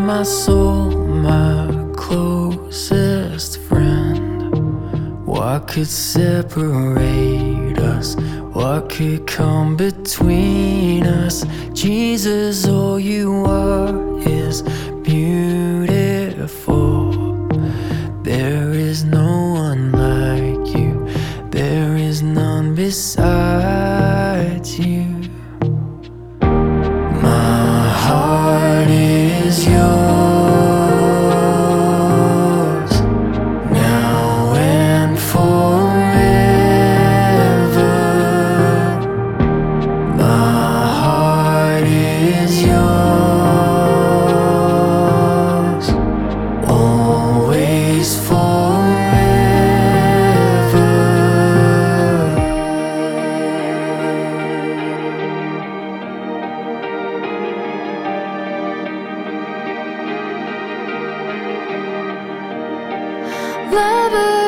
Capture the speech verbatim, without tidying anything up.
my soul, my closest friend. What could separate us? What could come between us? Jesus, all you are is beautiful. There is no one like you. There is none besides you. My heart is yours, now and forever. My heart is yours, always forever. Lover